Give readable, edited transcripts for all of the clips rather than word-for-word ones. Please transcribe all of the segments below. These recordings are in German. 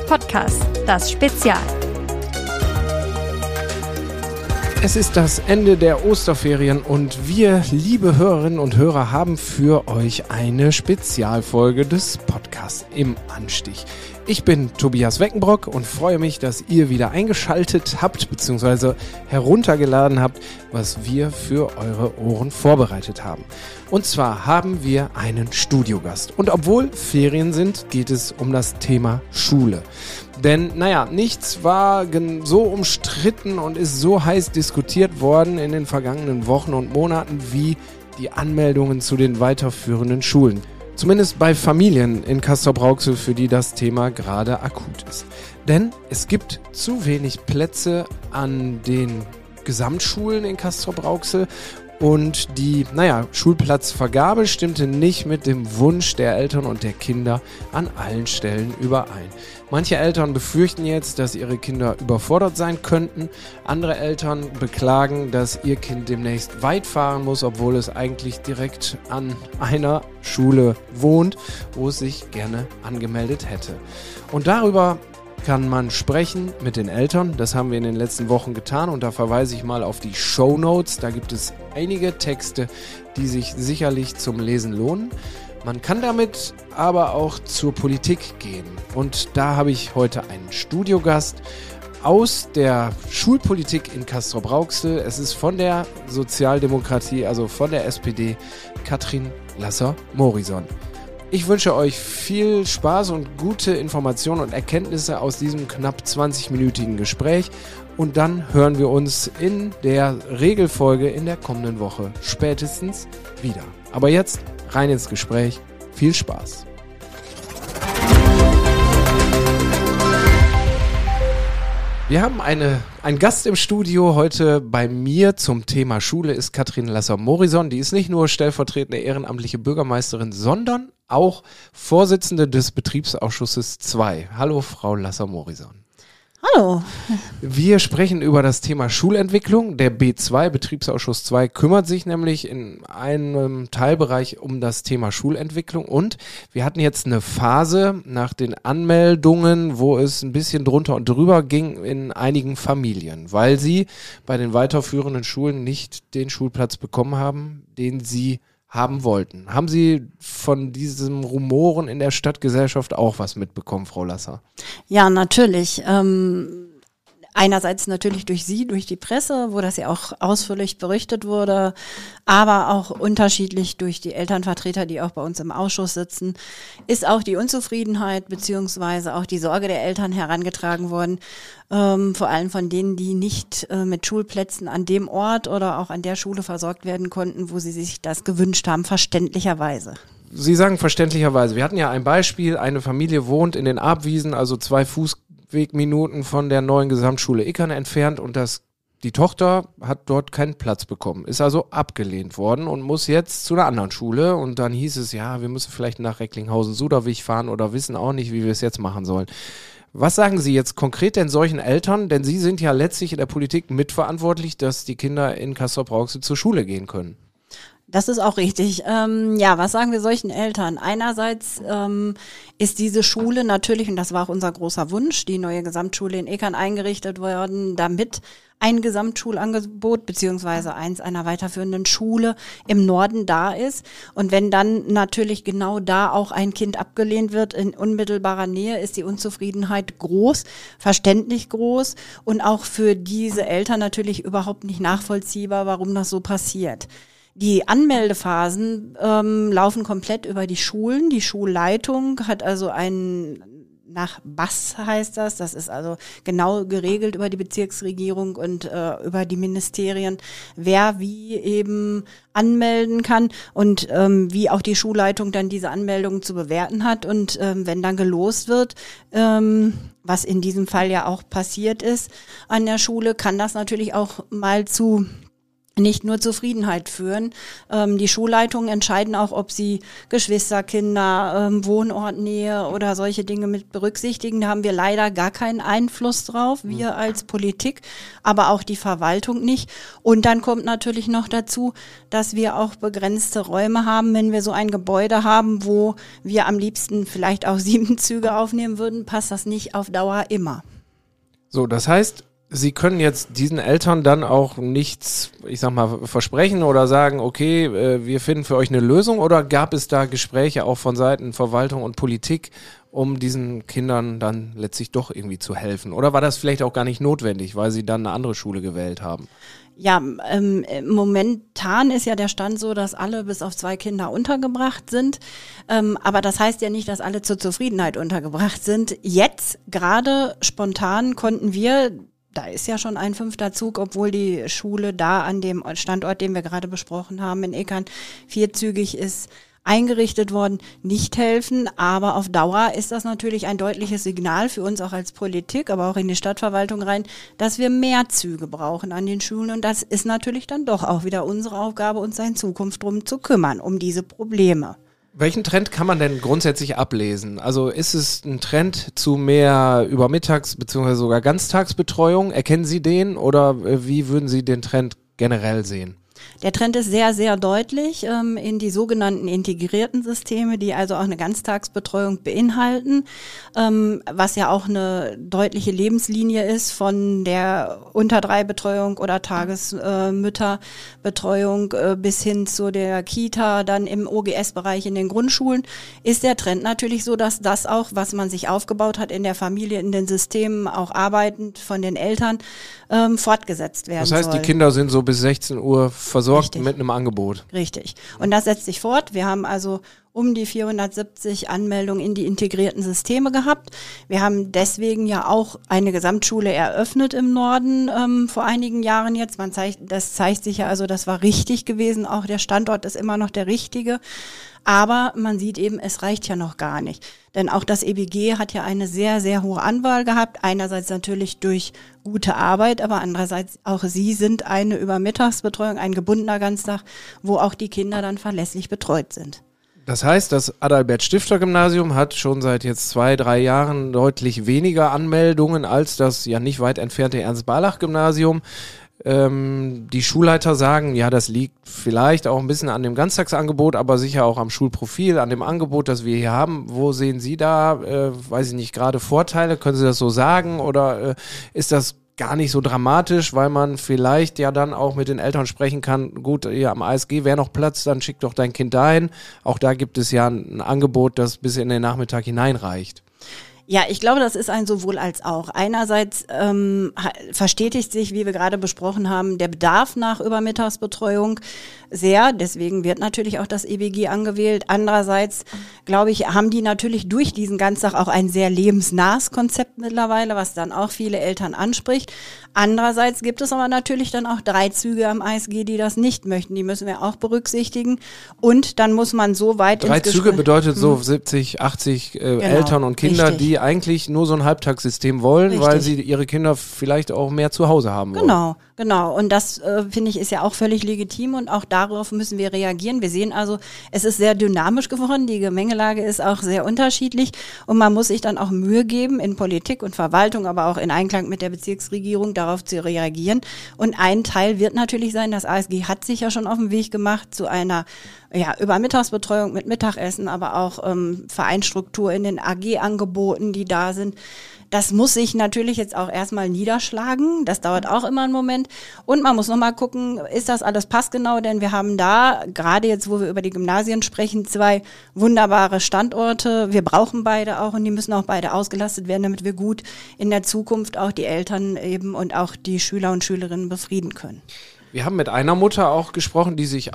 Podcast, das Spezial. Es ist das Ende der Osterferien und wir, liebe Hörerinnen und Hörer, haben für euch eine Spezialfolge des Podcasts im Anstich. Ich bin Tobias Weckenbrock und freue mich, dass ihr wieder eingeschaltet habt bzw. heruntergeladen habt, was wir für eure Ohren vorbereitet haben. Und zwar haben wir einen Studiogast. Und obwohl Ferien sind, geht es um das Thema Schule. Denn, nichts war so umstritten und ist so heiß diskutiert worden in den vergangenen Wochen und Monaten wie die Anmeldungen zu den weiterführenden Schulen. Zumindest bei Familien in Castrop-Rauxel, für die das Thema gerade akut ist. Denn es gibt zu wenig Plätze an den Gesamtschulen in Castrop-Rauxel und die, Schulplatzvergabe stimmte nicht mit dem Wunsch der Eltern und der Kinder an allen Stellen überein. Manche Eltern befürchten jetzt, dass ihre Kinder überfordert sein könnten. Andere Eltern beklagen, dass ihr Kind demnächst weit fahren muss, obwohl es eigentlich direkt an einer Schule wohnt, wo es sich gerne angemeldet hätte. Und darüber kann man sprechen mit den Eltern. Das haben wir in den letzten Wochen getan und da verweise ich mal auf die Shownotes. Da gibt es einige Texte, die sich sicherlich zum Lesen lohnen. Man kann damit aber auch zur Politik gehen. Und da habe ich heute einen Studiogast aus der Schulpolitik in Castrop-Rauxel. Es ist von der Sozialdemokratie, also von der SPD, Katrin Lasser-Morison. Ich wünsche euch viel Spaß und gute Informationen und Erkenntnisse aus diesem knapp 20-minütigen Gespräch. Und dann hören wir uns in der Regelfolge in der kommenden Woche spätestens wieder. Aber jetzt rein ins Gespräch. Viel Spaß. Wir haben einen Gast im Studio. Heute bei mir zum Thema Schule ist Katrin Lasser-Morison. Die ist nicht nur stellvertretende ehrenamtliche Bürgermeisterin, sondern auch Vorsitzende des Betriebsausschusses 2. Hallo, Frau Lasser-Morison. Hallo. Wir sprechen über das Thema Schulentwicklung. Der B2, Betriebsausschuss 2, kümmert sich nämlich in einem Teilbereich um das Thema Schulentwicklung. Und wir hatten jetzt eine Phase nach den Anmeldungen, wo es ein bisschen drunter und drüber ging in einigen Familien, weil sie bei den weiterführenden Schulen nicht den Schulplatz bekommen haben, den sie haben wollten. Haben Sie von diesem Rumoren in der Stadtgesellschaft auch was mitbekommen, Frau Lasser? Ja, natürlich. Einerseits natürlich durch Sie, durch die Presse, wo das ja auch ausführlich berichtet wurde, aber auch unterschiedlich durch die Elternvertreter, die auch bei uns im Ausschuss sitzen, ist auch die Unzufriedenheit beziehungsweise auch die Sorge der Eltern herangetragen worden, vor allem von denen, die nicht mit Schulplätzen an dem Ort oder auch an der Schule versorgt werden konnten, wo sie sich das gewünscht haben, verständlicherweise. Sie sagen verständlicherweise. Wir hatten ja ein Beispiel, eine Familie wohnt in den Abwiesen, also 2 Fußwegminuten von der neuen Gesamtschule Ickern entfernt und die Tochter hat dort keinen Platz bekommen, ist also abgelehnt worden und muss jetzt zu einer anderen Schule und dann hieß es, ja, wir müssen vielleicht nach Recklinghausen-Suderwig fahren oder wissen auch nicht, wie wir es jetzt machen sollen. Was sagen Sie jetzt konkret denn solchen Eltern, denn Sie sind ja letztlich in der Politik mitverantwortlich, dass die Kinder in Castrop-Rauxel zur Schule gehen können? Das ist auch richtig. Was sagen wir solchen Eltern? Einerseits ist diese Schule natürlich, und das war auch unser großer Wunsch, die neue Gesamtschule in Eckern eingerichtet worden, damit ein Gesamtschulangebot beziehungsweise eins einer weiterführenden Schule im Norden da ist. Und wenn dann natürlich genau da auch ein Kind abgelehnt wird in unmittelbarer Nähe, ist die Unzufriedenheit groß, verständlich groß und auch für diese Eltern natürlich überhaupt nicht nachvollziehbar, warum das so passiert. Die Anmeldephasen laufen komplett über die Schulen. Die Schulleitung hat also nach BAS heißt das ist also genau geregelt über die Bezirksregierung und über die Ministerien, wer wie eben anmelden kann und wie auch die Schulleitung dann diese Anmeldungen zu bewerten hat. Und wenn dann gelost wird, was in diesem Fall ja auch passiert ist an der Schule, kann das natürlich auch mal zu nicht nur Zufriedenheit führen. Die Schulleitungen entscheiden auch, ob sie Geschwisterkinder, Wohnortnähe oder solche Dinge mit berücksichtigen. Da haben wir leider gar keinen Einfluss drauf, wir als Politik, aber auch die Verwaltung nicht. Und dann kommt natürlich noch dazu, dass wir auch begrenzte Räume haben, wenn wir so ein Gebäude haben, wo wir am liebsten vielleicht auch 7 Züge aufnehmen würden, passt das nicht auf Dauer immer. So, das heißt, Sie können jetzt diesen Eltern dann auch nichts, ich sag mal, versprechen oder sagen, okay, wir finden für euch eine Lösung, oder gab es da Gespräche auch von Seiten Verwaltung und Politik, um diesen Kindern dann letztlich doch irgendwie zu helfen? Oder war das vielleicht auch gar nicht notwendig, weil sie dann eine andere Schule gewählt haben? Ja, momentan ist ja der Stand so, dass alle bis auf 2 Kinder untergebracht sind. Aber das heißt ja nicht, dass alle zur Zufriedenheit untergebracht sind. Jetzt, gerade spontan, konnten wir, da ist ja schon ein 5. Zug, obwohl die Schule da an dem Standort, den wir gerade besprochen haben, in Eckern 4-zügig ist, eingerichtet worden, nicht helfen. Aber auf Dauer ist das natürlich ein deutliches Signal für uns auch als Politik, aber auch in die Stadtverwaltung rein, dass wir mehr Züge brauchen an den Schulen. Und das ist natürlich dann doch auch wieder unsere Aufgabe, uns in Zukunft drum zu kümmern, um diese Probleme. Welchen Trend kann man denn grundsätzlich ablesen? Also ist es ein Trend zu mehr Übermittags- bzw. sogar Ganztagsbetreuung? Erkennen Sie den, oder wie würden Sie den Trend generell sehen? Der Trend ist sehr, sehr deutlich in die sogenannten integrierten Systeme, die also auch eine Ganztagsbetreuung beinhalten, was ja auch eine deutliche Lebenslinie ist von der Unter-3-Betreuung oder Tagesmütterbetreuung bis hin zu der Kita, dann im OGS-Bereich in den Grundschulen, ist der Trend natürlich so, dass das auch, was man sich aufgebaut hat in der Familie, in den Systemen, auch arbeitend von den Eltern, fortgesetzt werden soll. Das heißt, die Kinder sind so bis 16 Uhr versorgt. Richtig. Mit einem Angebot. Richtig. Und das setzt sich fort. Wir haben also um die 470 Anmeldungen in die integrierten Systeme gehabt. Wir haben deswegen ja auch eine Gesamtschule eröffnet im Norden vor einigen Jahren jetzt. Das zeigt sich ja also, das war richtig gewesen. Auch der Standort ist immer noch der richtige. Aber man sieht eben, es reicht ja noch gar nicht. Denn auch das EBG hat ja eine sehr, sehr hohe Anwahl gehabt. Einerseits natürlich durch gute Arbeit, aber andererseits auch sie sind eine Übermittagsbetreuung, ein gebundener Ganztag, wo auch die Kinder dann verlässlich betreut sind. Das heißt, das Adalbert-Stifter-Gymnasium hat schon seit jetzt 2-3 Jahren deutlich weniger Anmeldungen als das ja nicht weit entfernte Ernst-Barlach-Gymnasium. Die Schulleiter sagen, ja, das liegt vielleicht auch ein bisschen an dem Ganztagsangebot, aber sicher auch am Schulprofil, an dem Angebot, das wir hier haben. Wo sehen Sie da, weiß ich nicht, gerade Vorteile? Können Sie das so sagen, oder ist das gar nicht so dramatisch, weil man vielleicht ja dann auch mit den Eltern sprechen kann, gut, hier am ASG wäre noch Platz, dann schick doch dein Kind dahin. Auch da gibt es ja ein Angebot, das bis in den Nachmittag hineinreicht. Ja, ich glaube, das ist ein sowohl als auch. Einerseits verstetigt sich, wie wir gerade besprochen haben, der Bedarf nach Übermittagsbetreuung sehr. Deswegen wird natürlich auch das EBG angewählt. Andererseits, glaube ich, haben die natürlich durch diesen Ganztag auch ein sehr lebensnahes Konzept mittlerweile, was dann auch viele Eltern anspricht. Andererseits gibt es aber natürlich dann auch 3 Züge am ASG, die das nicht möchten. Die müssen wir auch berücksichtigen. Und dann muss man so weit 3 Züge bedeutet so 70, 80 genau, Eltern und Kinder, richtig, die eigentlich nur so ein Halbtagssystem wollen, richtig, weil sie ihre Kinder vielleicht auch mehr zu Hause haben wollen. Genau. Und das, finde ich, ist ja auch völlig legitim, und auch darauf müssen wir reagieren. Wir sehen also, es ist sehr dynamisch geworden, die Gemengelage ist auch sehr unterschiedlich, und man muss sich dann auch Mühe geben, in Politik und Verwaltung, aber auch in Einklang mit der Bezirksregierung darauf zu reagieren. Und ein Teil wird natürlich sein, das ASG hat sich ja schon auf den Weg gemacht zu einer Übermittagsbetreuung mit Mittagessen, aber auch Vereinsstruktur in den AG-Angeboten, die da sind. Das muss sich natürlich jetzt auch erstmal niederschlagen. Das dauert auch immer einen Moment. Und man muss nochmal gucken, ist das alles passgenau? Denn wir haben da, gerade jetzt, wo wir über die Gymnasien sprechen, 2 wunderbare Standorte. Wir brauchen beide auch, und die müssen auch beide ausgelastet werden, damit wir gut in der Zukunft auch die Eltern eben und auch die Schüler und Schülerinnen befrieden können. Wir haben mit einer Mutter auch gesprochen, die sich auch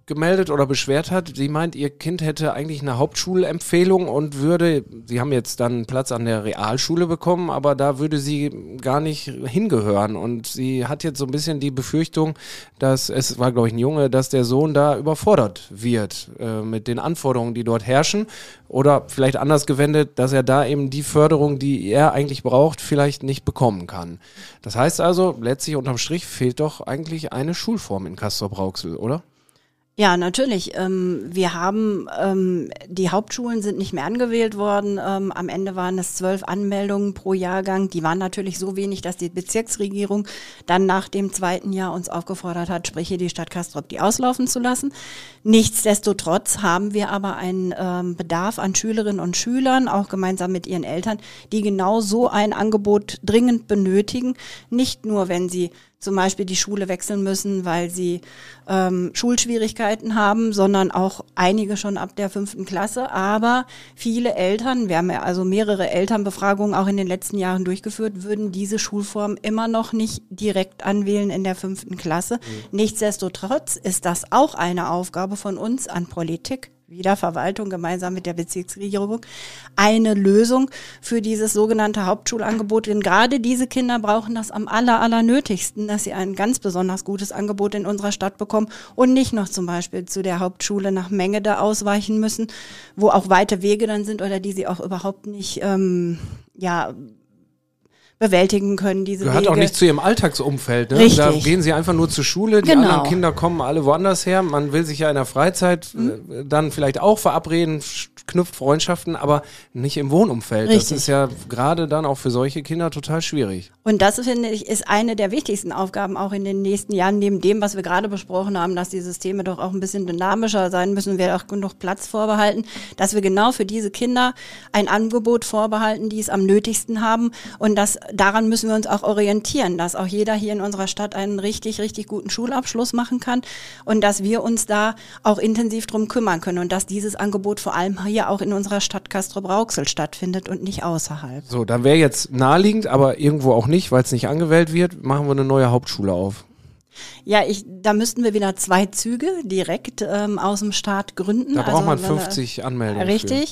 gemeldet oder beschwert hat. Sie meint, ihr Kind hätte eigentlich eine Hauptschulempfehlung und Sie haben jetzt dann einen Platz an der Realschule bekommen, aber da würde sie gar nicht hingehören. Und sie hat jetzt so ein bisschen die Befürchtung, es war glaube ich ein Junge, dass der Sohn da überfordert wird mit den Anforderungen, die dort herrschen. Oder vielleicht anders gewendet, dass er da eben die Förderung, die er eigentlich braucht, vielleicht nicht bekommen kann. Das heißt also, letztlich unterm Strich fehlt doch eigentlich eine Schulform in Castrop-Rauxel, oder? Ja, natürlich. Wir haben, die Hauptschulen sind nicht mehr angewählt worden. Am Ende waren es 12 Anmeldungen pro Jahrgang. Die waren natürlich so wenig, dass die Bezirksregierung dann nach dem 2. Jahr uns aufgefordert hat, sprich hier die Stadt Castrop, die auslaufen zu lassen. Nichtsdestotrotz haben wir aber einen Bedarf an Schülerinnen und Schülern, auch gemeinsam mit ihren Eltern, die genau so ein Angebot dringend benötigen. Nicht nur, wenn sie zum Beispiel die Schule wechseln müssen, weil sie Schulschwierigkeiten haben, sondern auch einige schon ab der 5. Klasse. Aber viele Eltern, wir haben ja also mehrere Elternbefragungen auch in den letzten Jahren durchgeführt, würden diese Schulform immer noch nicht direkt anwählen in der 5. Klasse. Nichtsdestotrotz ist das auch eine Aufgabe von uns an Politik, wieder Verwaltung gemeinsam mit der Bezirksregierung, eine Lösung für dieses sogenannte Hauptschulangebot. Denn gerade diese Kinder brauchen das am allernötigsten, dass sie ein ganz besonders gutes Angebot in unserer Stadt bekommen und nicht noch zum Beispiel zu der Hauptschule nach Mengede ausweichen müssen, wo auch weite Wege dann sind oder die sie auch überhaupt nicht bewältigen können, diese Gehört Wege. auch nicht zu ihrem Alltagsumfeld. Ne? Richtig. Da gehen sie einfach nur zur Schule, die anderen Kinder kommen alle woanders her. Man will sich ja in der Freizeit dann vielleicht auch verabreden, knüpft Freundschaften, aber nicht im Wohnumfeld. Richtig. Das ist ja gerade dann auch für solche Kinder total schwierig. Und das, finde ich, ist eine der wichtigsten Aufgaben auch in den nächsten Jahren, neben dem, was wir gerade besprochen haben, dass die Systeme doch auch ein bisschen dynamischer sein müssen, wir auch genug Platz vorbehalten, dass wir genau für diese Kinder ein Angebot vorbehalten, die es am nötigsten haben. Und daran müssen wir uns auch orientieren, dass auch jeder hier in unserer Stadt einen richtig, richtig guten Schulabschluss machen kann und dass wir uns da auch intensiv drum kümmern können und dass dieses Angebot vor allem hier auch in unserer Stadt Castrop-Rauxel stattfindet und nicht außerhalb. So, dann wäre jetzt naheliegend, aber irgendwo auch nicht, weil es nicht angewählt wird, machen wir eine neue Hauptschule auf. Ja, da müssten wir wieder 2 Züge direkt aus dem Staat gründen. Da braucht man 50 Anmeldungen. Richtig.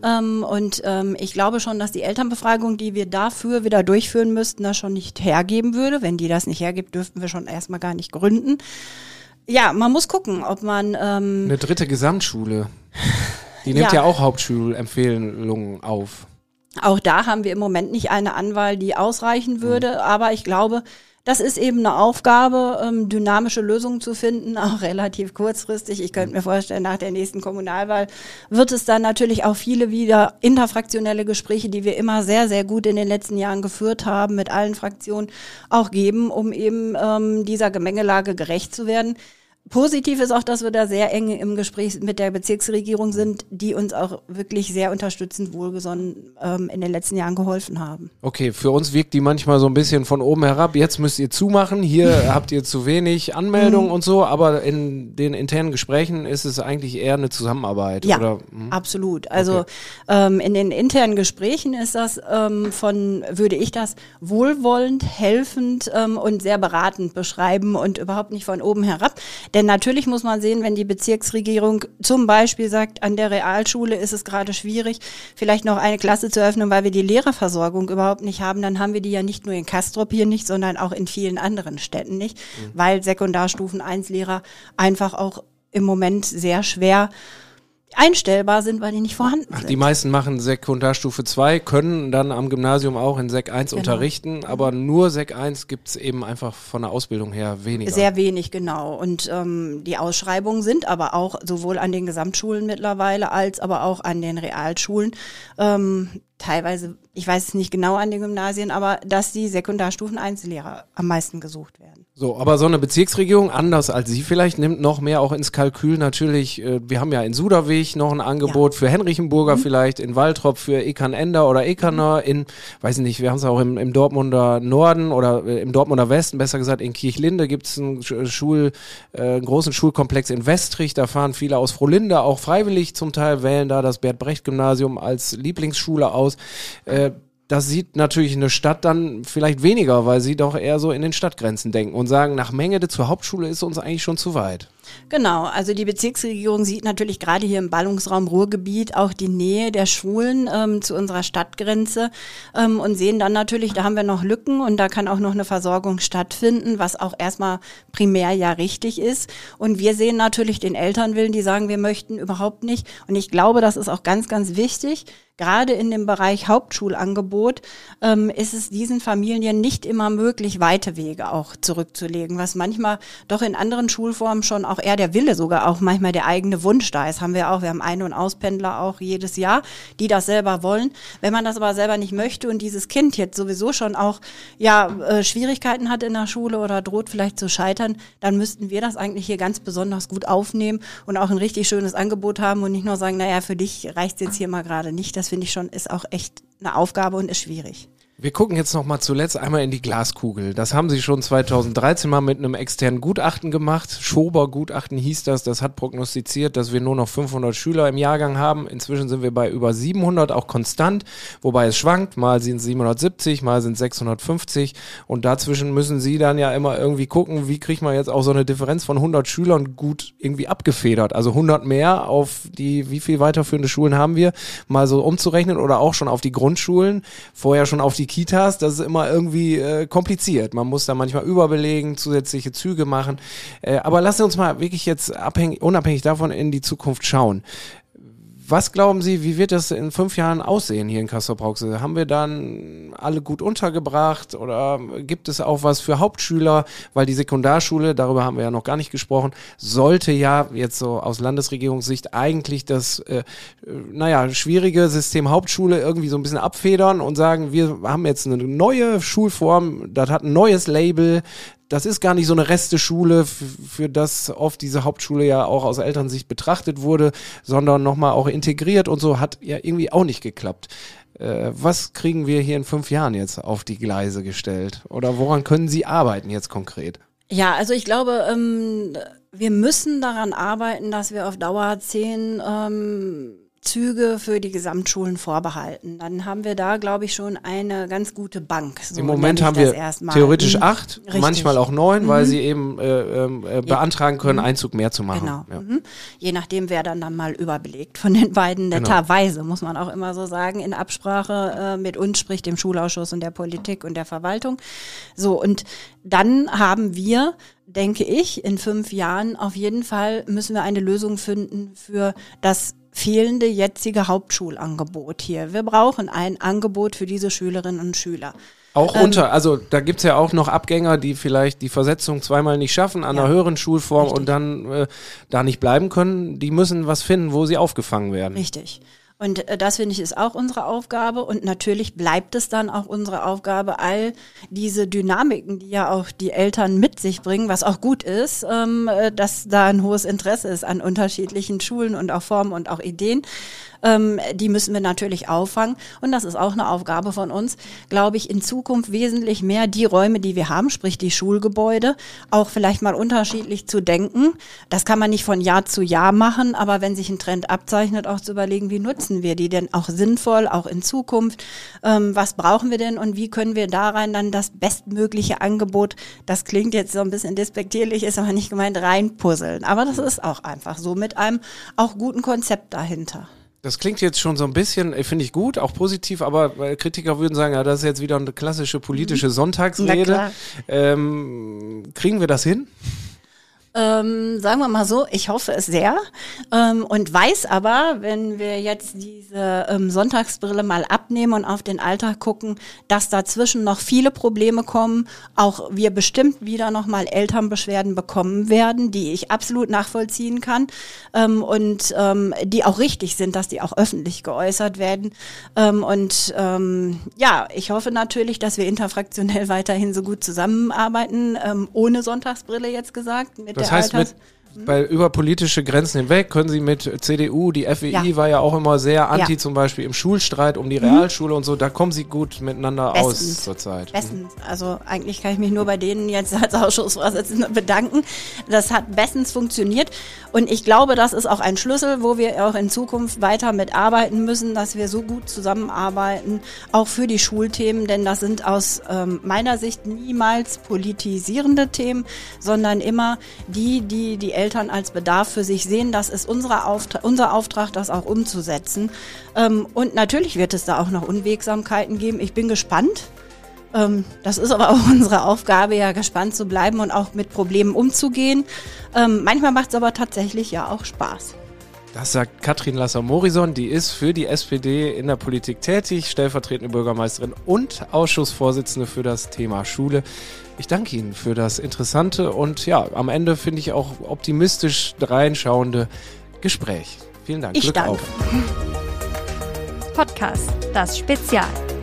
Ich glaube schon, dass die Elternbefragung, die wir dafür wieder durchführen müssten, das schon nicht hergeben würde. Wenn die das nicht hergibt, dürften wir schon erstmal gar nicht gründen. Ja, man muss gucken, ob man eine 3. Gesamtschule. Die nimmt ja auch Hauptschulempfehlungen auf. Auch da haben wir im Moment nicht eine Anwahl, die ausreichen würde, aber ich glaube, das ist eben eine Aufgabe, dynamische Lösungen zu finden, auch relativ kurzfristig. Ich könnte mir vorstellen, nach der nächsten Kommunalwahl wird es dann natürlich auch viele wieder interfraktionelle Gespräche, die wir immer sehr, sehr gut in den letzten Jahren geführt haben, mit allen Fraktionen auch geben, um eben dieser Gemengelage gerecht zu werden. Positiv ist auch, dass wir da sehr eng im Gespräch mit der Bezirksregierung sind, die uns auch wirklich sehr unterstützend wohlgesonnen in den letzten Jahren geholfen haben. Okay, für uns wirkt die manchmal so ein bisschen von oben herab. Jetzt müsst ihr zumachen, hier habt ihr zu wenig Anmeldungen und so, aber in den internen Gesprächen ist es eigentlich eher eine Zusammenarbeit. Ja, oder? Absolut. Also in den internen Gesprächen ist das würde ich das wohlwollend, helfend und sehr beratend beschreiben und überhaupt nicht von oben herab. Denn natürlich muss man sehen, wenn die Bezirksregierung zum Beispiel sagt, an der Realschule ist es gerade schwierig, vielleicht noch eine Klasse zu öffnen, weil wir die Lehrerversorgung überhaupt nicht haben, dann haben wir die ja nicht nur in Castrop hier nicht, sondern auch in vielen anderen Städten nicht, weil Sekundarstufen 1 Lehrer einfach auch im Moment sehr schwer einstellbar sind, weil die nicht vorhanden sind. Die meisten machen Sekundarstufe 2, können dann am Gymnasium auch in Sek 1 unterrichten, aber nur Sek 1 gibt's eben einfach von der Ausbildung her weniger. Sehr wenig, genau. Und die Ausschreibungen sind aber auch sowohl an den Gesamtschulen mittlerweile als aber auch an den Realschulen teilweise, ich weiß es nicht genau an den Gymnasien, aber dass die Sekundarstufen 1 Lehrer am meisten gesucht werden. So, aber so eine Bezirksregierung, anders als Sie vielleicht, nimmt noch mehr auch ins Kalkül natürlich, wir haben ja in Suderweg noch ein Angebot für Henrichenburger vielleicht, in Waltrop für Ekan-Ender oder Ekaner, in, weiß ich nicht, wir haben es auch im Dortmunder Norden oder im Dortmunder Westen, besser gesagt in Kirchlinde gibt's einen großen Schulkomplex in Westrich, da fahren viele aus Frohlinde, auch freiwillig zum Teil, wählen da das Bert-Brecht-Gymnasium als Lieblingsschule aus. das sieht natürlich eine Stadt dann vielleicht weniger, weil sie doch eher so in den Stadtgrenzen denken und sagen, nach Mengede zur Hauptschule ist uns eigentlich schon zu weit. Genau, also die Bezirksregierung sieht natürlich gerade hier im Ballungsraum Ruhrgebiet auch die Nähe der Schulen zu unserer Stadtgrenze und sehen dann natürlich, da haben wir noch Lücken und da kann auch noch eine Versorgung stattfinden, was auch erstmal primär ja richtig ist. Und wir sehen natürlich den Elternwillen, die sagen, wir möchten überhaupt nicht. Und ich glaube, das ist auch ganz, ganz wichtig. Gerade in dem Bereich Hauptschulangebot ist es diesen Familien nicht immer möglich, weite Wege auch zurückzulegen, was manchmal doch in anderen Schulformen schon auch eher der Wille, sogar auch manchmal der eigene Wunsch da ist. Wir haben Ein- und Auspendler auch jedes Jahr, die das selber wollen. Wenn man das aber selber nicht möchte und dieses Kind jetzt sowieso schon auch Schwierigkeiten hat in der Schule oder droht vielleicht zu scheitern, dann müssten wir das eigentlich hier ganz besonders gut aufnehmen und auch ein richtig schönes Angebot haben und nicht nur sagen, naja, für dich reicht's jetzt hier mal gerade nicht. Das finde ich schon, ist auch echt eine Aufgabe und ist schwierig. Wir gucken jetzt noch mal zuletzt einmal in die Glaskugel. Das haben sie schon 2013 mal mit einem externen Gutachten gemacht. Schober-Gutachten hieß das. Das hat prognostiziert, dass wir nur noch 500 Schüler im Jahrgang haben. Inzwischen sind wir bei über 700, auch konstant. Wobei es schwankt. Mal sind es 770, mal sind es 650. Und dazwischen müssen sie dann ja immer irgendwie gucken, wie kriegt man jetzt auch so eine Differenz von 100 Schülern gut irgendwie abgefedert. Also 100 mehr auf die, wie viel weiterführende Schulen haben wir, mal so umzurechnen oder auch schon auf die Grundschulen. Vorher schon auf die Kitas, das ist immer irgendwie kompliziert. Man muss da manchmal überbelegen, zusätzliche Züge machen. Aber lassen Sie uns mal wirklich jetzt unabhängig davon in die Zukunft schauen. Was glauben Sie, wie wird das in 5 Jahren aussehen hier in Castrop-Rauxel? Haben wir dann alle gut untergebracht oder gibt es auch was für Hauptschüler? Weil die Sekundarschule, darüber haben wir ja noch gar nicht gesprochen, sollte ja jetzt so aus Landesregierungssicht eigentlich das schwierige System Hauptschule irgendwie so ein bisschen abfedern und sagen, wir haben jetzt eine neue Schulform, das hat ein neues Label. Das ist gar nicht so eine Resteschule, für das oft diese Hauptschule ja auch aus Elternsicht betrachtet wurde, sondern nochmal auch integriert und so, hat ja irgendwie auch nicht geklappt. Was kriegen wir hier in 5 Jahren jetzt auf die Gleise gestellt? Oder woran können Sie arbeiten jetzt konkret? Ja, also ich glaube, wir müssen daran arbeiten, dass wir auf Dauer 10 Züge für die Gesamtschulen vorbehalten. Dann haben wir da, glaube ich, schon eine ganz gute Bank. So im Moment haben wir theoretisch 8, Richtig. Manchmal auch 9, weil sie eben beantragen können, Einzug mehr zu machen. Genau. Ja. Je nachdem, wer dann mal überbelegt von den beiden, netterweise, muss man auch immer so sagen, in Absprache mit uns, sprich dem Schulausschuss und der Politik und der Verwaltung. So, und dann haben wir, denke ich, in 5 Jahren auf jeden Fall müssen wir eine Lösung finden für das fehlende jetzige Hauptschulangebot hier. Wir brauchen ein Angebot für diese Schülerinnen und Schüler. Auch also da gibt's ja auch noch Abgänger, die vielleicht die Versetzung zweimal nicht schaffen an einer höheren Schulform und dann da nicht bleiben können. Die müssen was finden, wo sie aufgefangen werden. Richtig. Und das, finde ich, ist auch unsere Aufgabe. Und natürlich bleibt es dann auch unsere Aufgabe, all diese Dynamiken, die ja auch die Eltern mit sich bringen, was auch gut ist, dass da ein hohes Interesse ist an unterschiedlichen Schulen und auch Formen und auch Ideen. Die müssen wir natürlich auffangen. Und das ist auch eine Aufgabe von uns, glaube ich, in Zukunft wesentlich mehr die Räume, die wir haben, sprich die Schulgebäude, auch vielleicht mal unterschiedlich zu denken. Das kann man nicht von Jahr zu Jahr machen, aber wenn sich ein Trend abzeichnet, auch zu überlegen, wie nutzen wir die denn auch sinnvoll, auch in Zukunft? Was brauchen wir denn und wie können wir da rein dann das bestmögliche Angebot, das klingt jetzt so ein bisschen despektierlich, ist aber nicht gemeint, reinpuzzeln. Aber das ist auch einfach so mit einem auch guten Konzept dahinter. Das klingt jetzt schon so ein bisschen, finde ich gut, auch positiv, aber Kritiker würden sagen, ja, das ist jetzt wieder eine klassische politische Sonntagsrede. Kriegen wir das hin? Sagen wir mal so, ich hoffe es sehr und weiß aber, wenn wir jetzt diese Sonntagsbrille mal abnehmen und auf den Alltag gucken, dass dazwischen noch viele Probleme kommen, auch wir bestimmt wieder nochmal Elternbeschwerden bekommen werden, die ich absolut nachvollziehen kann und die auch richtig sind, dass die auch öffentlich geäußert werden ich hoffe natürlich, dass wir interfraktionell weiterhin so gut zusammenarbeiten, ohne Sonntagsbrille jetzt gesagt, mit das heißt über politische Grenzen hinweg können Sie mit CDU, die FWI war ja auch immer sehr anti, zum Beispiel im Schulstreit um die Realschule und so, da kommen Sie gut miteinander aus zurzeit. Bestens. Also eigentlich kann ich mich nur bei denen jetzt als Ausschussvorsitzende bedanken. Das hat bestens funktioniert und ich glaube, das ist auch ein Schlüssel, wo wir auch in Zukunft weiter mitarbeiten müssen, dass wir so gut zusammenarbeiten, auch für die Schulthemen, denn das sind aus meiner Sicht niemals politisierende Themen, sondern immer die Eltern als Bedarf für sich sehen. Das ist unser Auftrag, das auch umzusetzen. Und natürlich wird es da auch noch Unwegsamkeiten geben. Ich bin gespannt. Das ist aber auch unsere Aufgabe, ja, gespannt zu bleiben und auch mit Problemen umzugehen. Manchmal macht es aber tatsächlich ja auch Spaß. Das sagt Katrin Lasser-Morison, die ist für die SPD in der Politik tätig, stellvertretende Bürgermeisterin und Ausschussvorsitzende für das Thema Schule. Ich danke Ihnen für das interessante und ja, am Ende finde ich auch optimistisch reinschauende Gespräch. Vielen Dank. Glück auf. Podcast, das Spezial.